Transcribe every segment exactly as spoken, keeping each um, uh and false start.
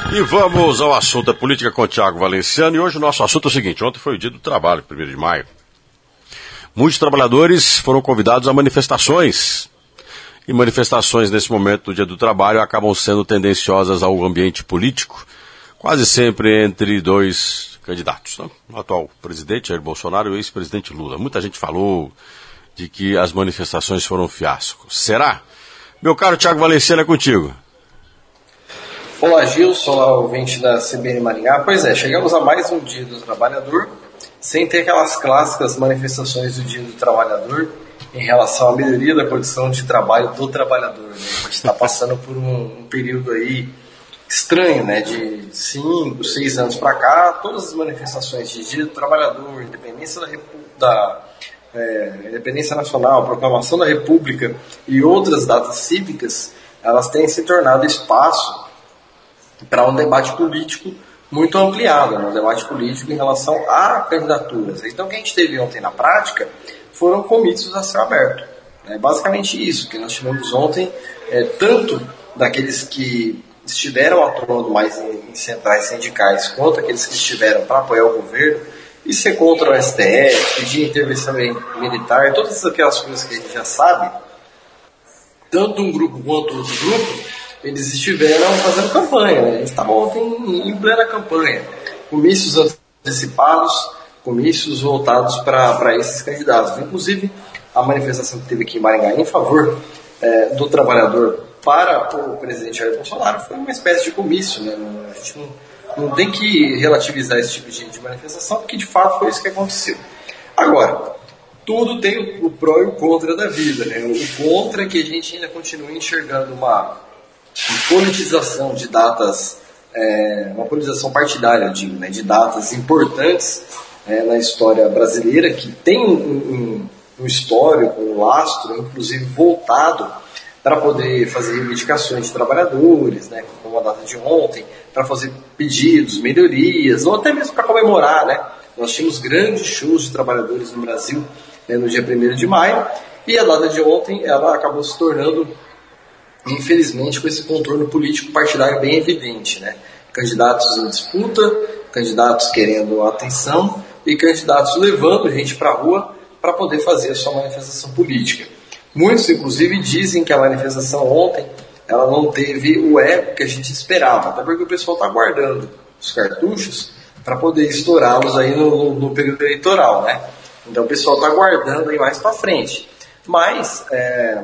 E vamos ao assunto da política com o Tiago Valenciano. E hoje o nosso assunto é o seguinte: ontem foi o dia do trabalho, primeiro de maio. Muitos trabalhadores foram convidados a manifestações. E manifestações nesse momento do dia do trabalho acabam sendo tendenciosas ao ambiente político, quase sempre entre dois candidatos, né? O atual presidente Jair Bolsonaro e o ex-presidente Lula. Muita gente falou de que as manifestações foram um fiasco. Será? Meu caro Tiago Valenciano, é contigo. Olá, Gilson, olá, ouvinte da C B N Maringá. Pois é, chegamos a mais um dia do trabalhador, sem ter aquelas clássicas manifestações do dia do trabalhador em relação à melhoria da condição de trabalho do trabalhador, né? A gente está passando por um, um período aí estranho, né? De cinco, seis anos para cá, todas as manifestações de dia do trabalhador, independência da, da é, independência nacional, proclamação da República e outras datas cívicas, elas têm se tornado espaço para um debate político muito ampliado, né? Um debate político em relação a candidaturas. Então, o que a gente teve ontem na prática foram comícios a céu aberto. É basicamente isso que nós tivemos ontem, é, tanto daqueles que estiveram atuando mais em, em centrais sindicais, quanto aqueles que estiveram para apoiar o governo e ser contra o S T F, pedir intervenção militar, todas aquelas coisas que a gente já sabe, tanto um grupo quanto outro grupo, eles estiveram fazendo campanha, né? A gente estava ontem em plena campanha, comícios antecipados, comícios voltados para esses candidatos. Inclusive, a manifestação que teve aqui em Maringá em favor é, do trabalhador para o presidente Jair Bolsonaro foi uma espécie de comício, né? A gente não, não tem que relativizar esse tipo de, de manifestação, porque de fato foi isso que aconteceu. Agora, tudo tem o, o pró e o contra da vida, né? O contra é que a gente ainda continua enxergando uma politização de datas, é, uma politização partidária, eu digo, né, de datas importantes é, na história brasileira, que tem um, um, um histórico, um lastro, inclusive voltado para poder fazer reivindicações de trabalhadores, né, como a data de ontem, para fazer pedidos, melhorias, ou até mesmo para comemorar, né? Nós tínhamos grandes shows de trabalhadores no Brasil, né, no dia primeiro de maio, e a data de ontem ela acabou se tornando, infelizmente, com esse contorno político partidário bem evidente, né? Candidatos em disputa, candidatos querendo atenção e candidatos levando gente para a rua para poder fazer a sua manifestação política. Muitos, inclusive, dizem que a manifestação ontem ela não teve o eco que a gente esperava, até porque o pessoal está guardando os cartuchos para poder estourá-los aí no, no, no período eleitoral, né? Então o pessoal está guardando aí mais para frente. Mas, é...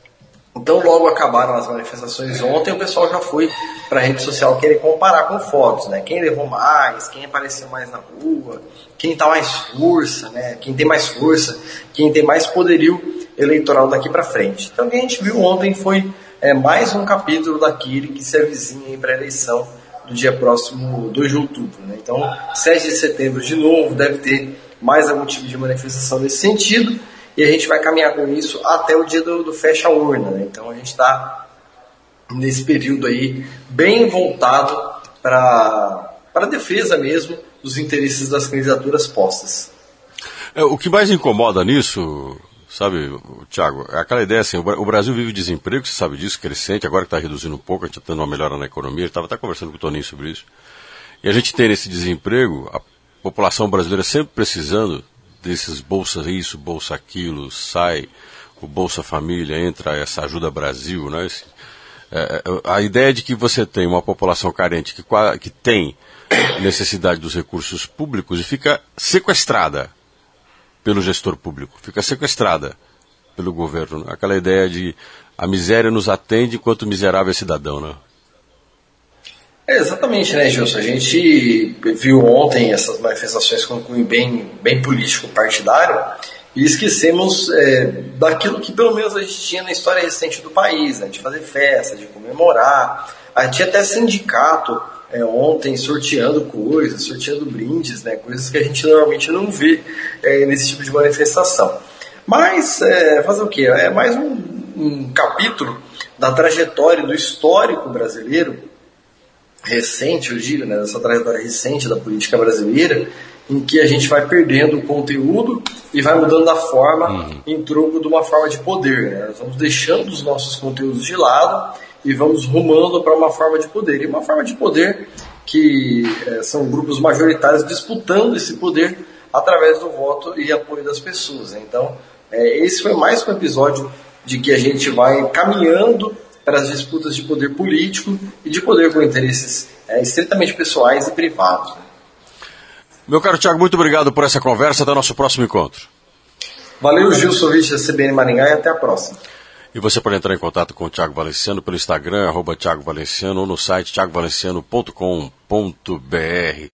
então logo acabaram as manifestações ontem, o pessoal já foi para a rede social querer comparar com fotos, né? Quem levou mais, quem apareceu mais na rua, quem está mais força, né? Quem tem mais força, quem tem mais poderio eleitoral daqui para frente. Então o que a gente viu ontem foi é, mais um capítulo daquele que se avizinha para a eleição do dia próximo, dois de outubro, né? Então sete de setembro de novo deve ter mais algum tipo de manifestação nesse sentido, e a gente vai caminhar com isso até o dia do, do fecha-urna, né? Então a gente está nesse período aí bem voltado para a defesa mesmo dos interesses das candidaturas postas. É, o que mais incomoda nisso, sabe, Tiago, é aquela ideia assim, o Brasil vive desemprego, você sabe disso, crescente, agora que está reduzindo um pouco, a gente está tendo uma melhora na economia, eu estava até conversando com o Toninho sobre isso, e a gente tem nesse desemprego, a população brasileira sempre precisando desses bolsa isso, bolsa aquilo, sai o Bolsa Família, entra essa Ajuda Brasil, né? Esse, é, a ideia de que você tem uma população carente que, que tem necessidade dos recursos públicos e fica sequestrada pelo gestor público, fica sequestrada pelo governo, né? Aquela ideia de a miséria nos atende enquanto o miserável é cidadão, né? É, exatamente, né, Gilson? A gente viu ontem essas manifestações com cunho bem, bem político-partidário e esquecemos é, daquilo que pelo menos a gente tinha na história recente do país, né, de fazer festa, de comemorar. A gente tinha até sindicato é, ontem sorteando coisas, sorteando brindes, né, coisas que a gente normalmente não vê é, nesse tipo de manifestação. Mas é, fazer o quê? É mais um, um capítulo da trajetória, do histórico brasileiro, recente, eu digo, né, dessa trajetória recente da política brasileira, em que a gente vai perdendo o conteúdo e vai mudando a forma uhum. em troco de uma forma de poder. Né? Nós vamos deixando os nossos conteúdos de lado e vamos rumando para uma forma de poder. E uma forma de poder que é, são grupos majoritários disputando esse poder através do voto e apoio das pessoas. Né? Então, é, esse foi mais um episódio de que a gente vai caminhando para as disputas de poder político e de poder com interesses é, estritamente pessoais e privados. Né? Meu caro Thiago, muito obrigado por essa conversa. Até o nosso próximo encontro. Valeu, Gilson, ouvinte da C B N Maringá, e até a próxima. E você pode entrar em contato com o Thiago Valenciano pelo Instagram, arroba Thiago Valenciano, ou no site thiago valenciano ponto com ponto b r.